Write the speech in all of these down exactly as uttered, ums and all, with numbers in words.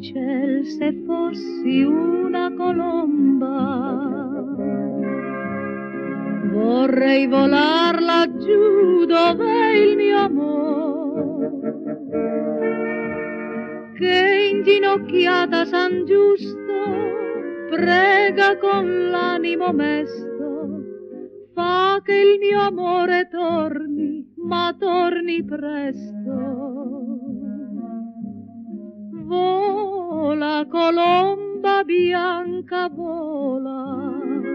ciel se fossi una colomba. Vorrei volar laggiù dove il mio amor, che inginocchiata San Giusto prega con l'animo mesto, fa che il mio amore torni, ma torni presto. Vola colomba bianca, vola,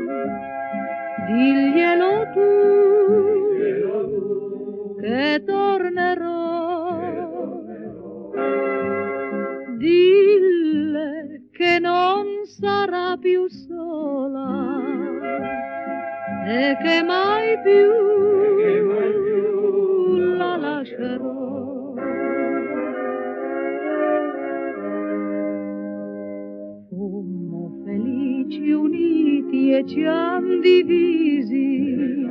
diglielo tu, che tornerò. Dille che non sarà più sola e che mai più la lascerò. Fummo felici uniti e ci han divisi,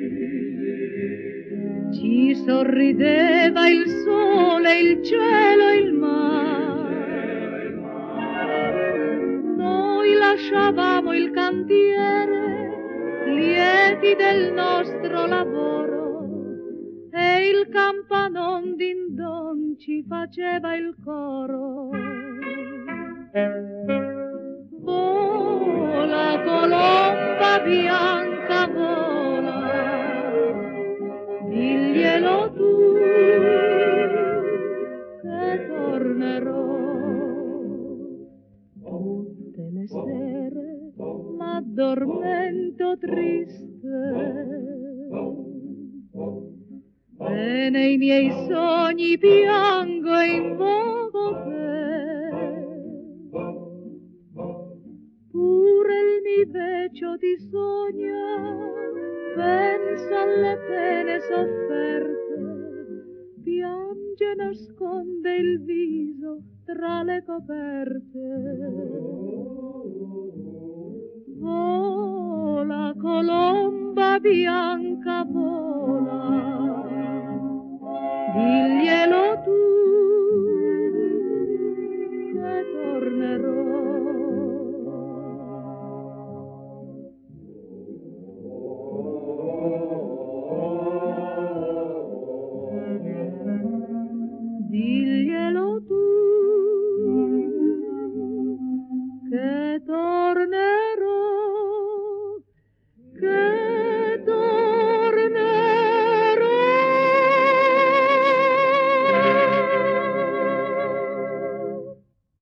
ci sorrideva il sole, il cielo e il mare. Noi lasciavamo il cantiere, lieti del nostro lavoro, e il campanon din don ci faceva il coro. Vola colomba bianca, vola, diglielo tu, che tornerò. Tutte le sere m'addormento triste e nei miei sogni piango e invoco te. Pure il mi vecio ti sogna, pensa alle pene sofferte, piange, nasconde il viso tra le coperte. Vola colomba bianca, vola,